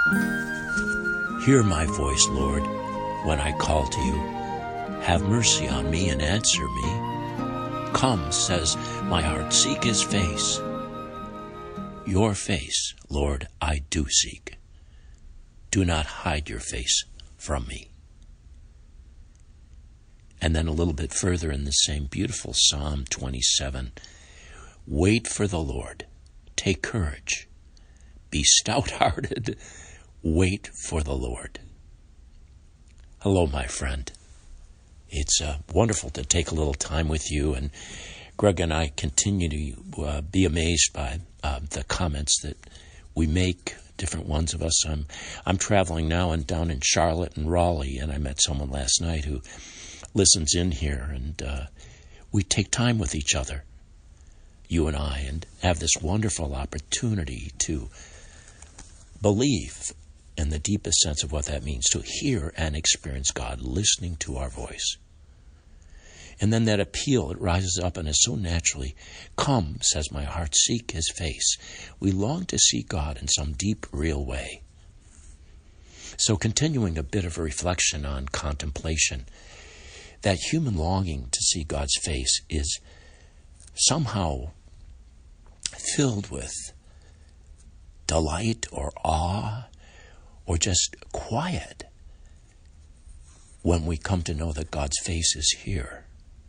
Hear my voice, Lord, when I call to you. Have mercy on me and answer me. Come, says my heart, seek his face. Your face, Lord, I do seek. Do not hide your face from me. And then a little bit further in the same beautiful Psalm 27, wait for the Lord, take courage, be stout-hearted, wait for the Lord. Hello, my friend. It's wonderful to take a little time with you, and Greg and I continue to be amazed by the comments that we make, different ones of us. I'm traveling now and down in Charlotte and Raleigh, and I met someone last night who listens in here, and we take time with each other, you and I, and have this wonderful opportunity to believe in the deepest sense of what that means, to hear and experience God listening to our voice. And then that appeal, it rises up and is so naturally, come, says my heart, seek his face. We long to see God in some deep, real way. So continuing a bit of a reflection on contemplation, that human longing to see God's face is somehow filled with delight or awe or just quiet when we come to know that God's face is here.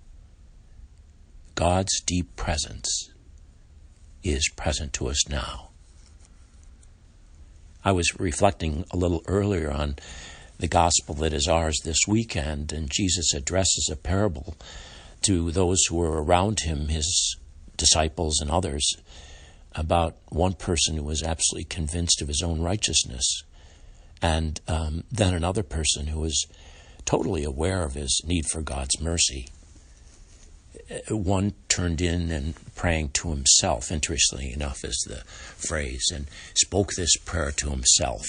God's deep presence is present to us now. I was reflecting a little earlier on the gospel that is ours this weekend, and Jesus addresses a parable to those who were around him, his disciples and others, about one person who was absolutely convinced of his own righteousness, and then another person who was totally aware of his need for God's mercy. One turned in and praying to himself, interestingly enough is the phrase, and spoke this prayer to himself.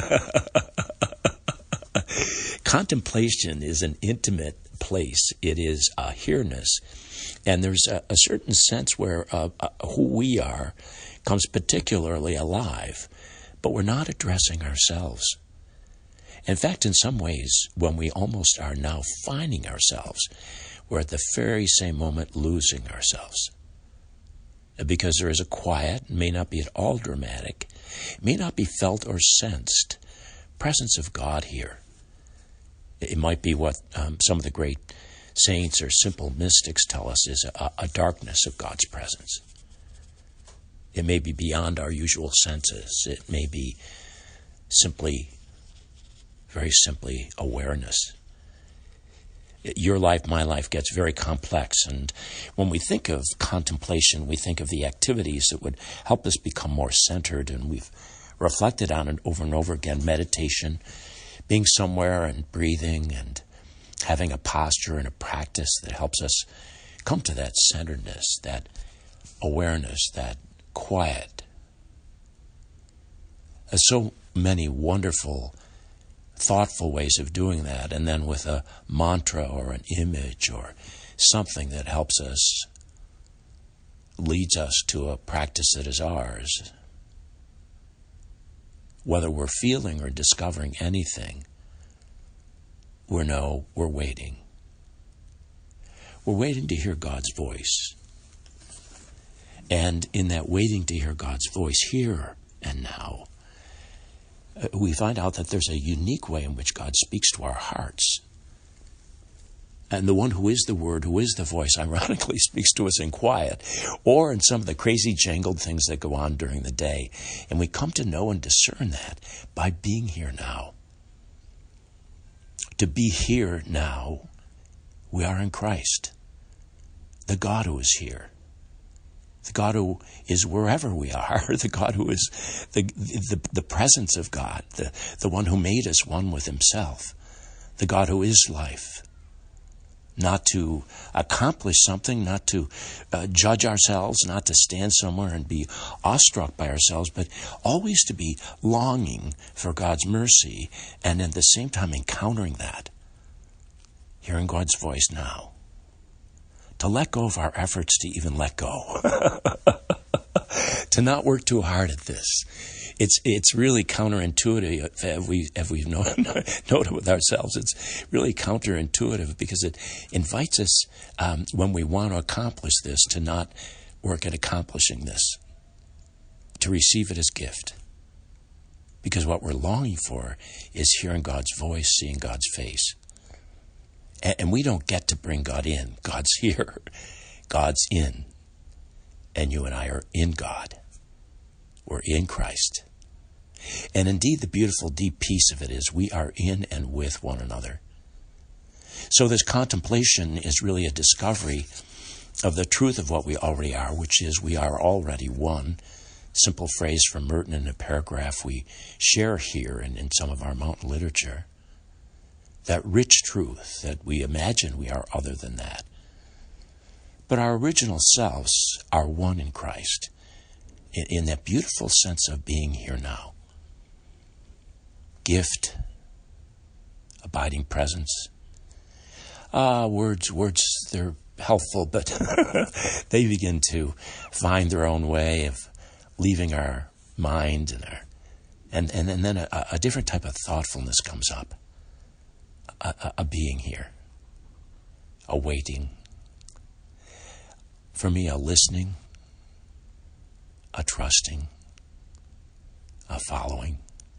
Contemplation is an intimate place. It is a here-ness. And there's a certain sense where who we are comes particularly alive, but we're not addressing ourselves. In fact, in some ways, when we almost are now finding ourselves, we're at the very same moment losing ourselves. Because there is a quiet, may not be at all dramatic, may not be felt or sensed, presence of God here. It might be what some of the great saints or simple mystics tell us is a darkness of God's presence. It may be beyond our usual senses. It may be simply, very simply, awareness. Your life, my life, gets very complex. And when we think of contemplation, we think of the activities that would help us become more centered. And we've reflected on it over and over again. Meditation, being somewhere and breathing and having a posture and a practice that helps us come to that centeredness, that awareness, that quiet. There's so many wonderful, thoughtful ways of doing that, and then with a mantra or an image or something that helps us, leads us to a practice that is ours. Whether we're feeling or discovering anything, we're waiting. We're waiting to hear God's voice. And in that waiting to hear God's voice here and now, we find out that there's a unique way in which God speaks to our hearts. And the one who is the Word, who is the voice, ironically speaks to us in quiet or in some of the crazy jangled things that go on during the day. And we come to know and discern that by being here now. To be here now, we are in Christ, the God who is here. The God who is wherever we are, the God who is the presence of God, the one who made us one with himself, the God who is life. Not to accomplish something, not to judge ourselves, not to stand somewhere and be awestruck by ourselves, but always to be longing for God's mercy and at the same time encountering that, hearing God's voice now. To let go of our efforts to even let go. To not work too hard at this. It's really counterintuitive. If we've noted with ourselves, it's really counterintuitive because it invites us, when we want to accomplish this, to not work at accomplishing this, to receive it as gift. Because what we're longing for is hearing God's voice, seeing God's face. And we don't get to bring God in. God's here. God's in. And you and I are in God. We're in Christ. And indeed, the beautiful, deep peace of it is we are in and with one another. So this contemplation is really a discovery of the truth of what we already are, which is we are already one. Simple phrase from Merton in a paragraph we share here and in some of our mountain literature. That rich truth that we imagine we are other than that. But our original selves are one in Christ, in that beautiful sense of being here now. Gift, abiding presence. Words, they're helpful, but they begin to find their own way of leaving our mind and then a different type of thoughtfulness comes up. A being here, a waiting. For me, a listening, a trusting, a following.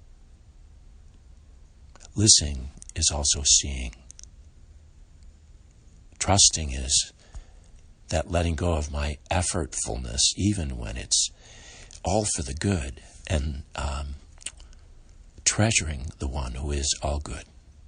Listening is also seeing. Trusting is that letting go of my effortfulness, even when it's all for the good, and treasuring the one who is all good.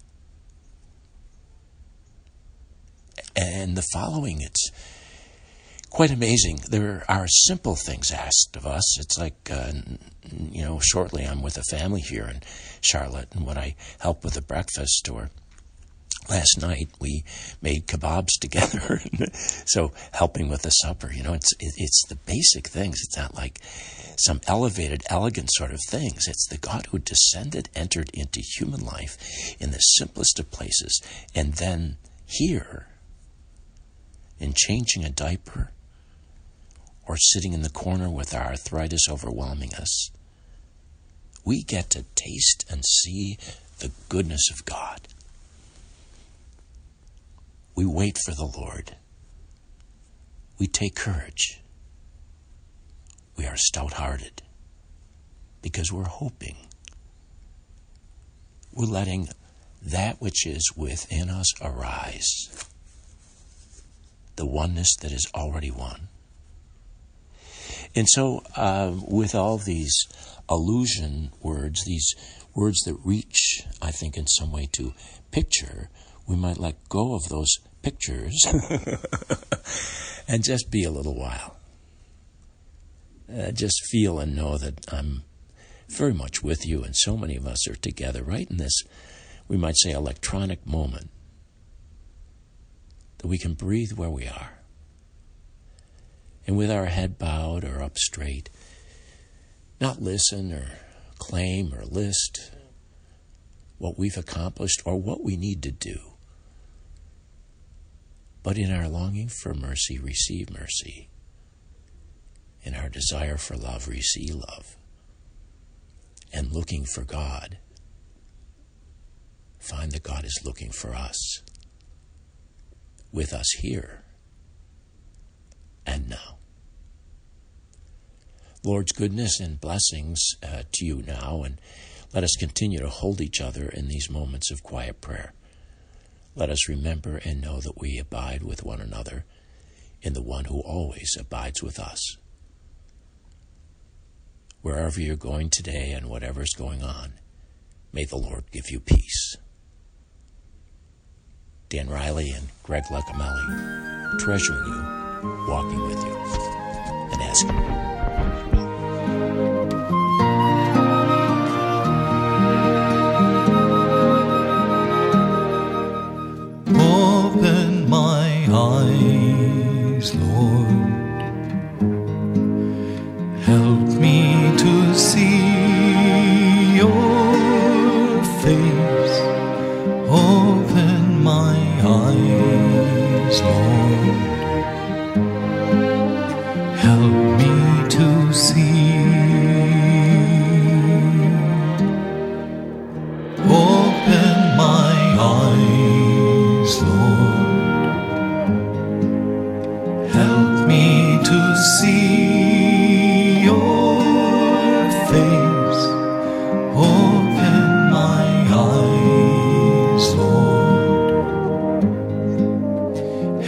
And the following, it's quite amazing. There are simple things asked of us. It's like, shortly I'm with a family here in Charlotte, and when I help with the breakfast, or last night we made kebabs together, so helping with the supper, it's the basic things. It's not like some elevated, elegant sort of things. It's the God who descended, entered into human life in the simplest of places, and then here, in changing a diaper, or sitting in the corner with our arthritis overwhelming us, we get to taste and see the goodness of God. We wait for the Lord. We take courage. We are stout-hearted because we're hoping. We're letting that which is within us arise. The oneness that is already one. And so, with all these allusion words, these words that reach, I think, in some way to picture, we might let go of those pictures and just be a little while. Just feel and know that I'm very much with you, and so many of us are together right in this, we might say, electronic moment. That we can breathe where we are. And with our head bowed or up straight, not listen or claim or list what we've accomplished or what we need to do. But in our longing for mercy, receive mercy. In our desire for love, receive love. And looking for God, find that God is looking for us. With us here and now. Lord's goodness and blessings to you now, and let us continue to hold each other in these moments of quiet prayer. Let us remember and know that we abide with one another in the one who always abides with us. Wherever you're going today and whatever's going on, may the Lord give you peace. Dan Riley and Greg Lecamelli, treasuring you, walking with you, and asking you. Open my eyes, Lord. Help me to see your face. Open my eyes, Lord. Help me to see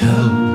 Help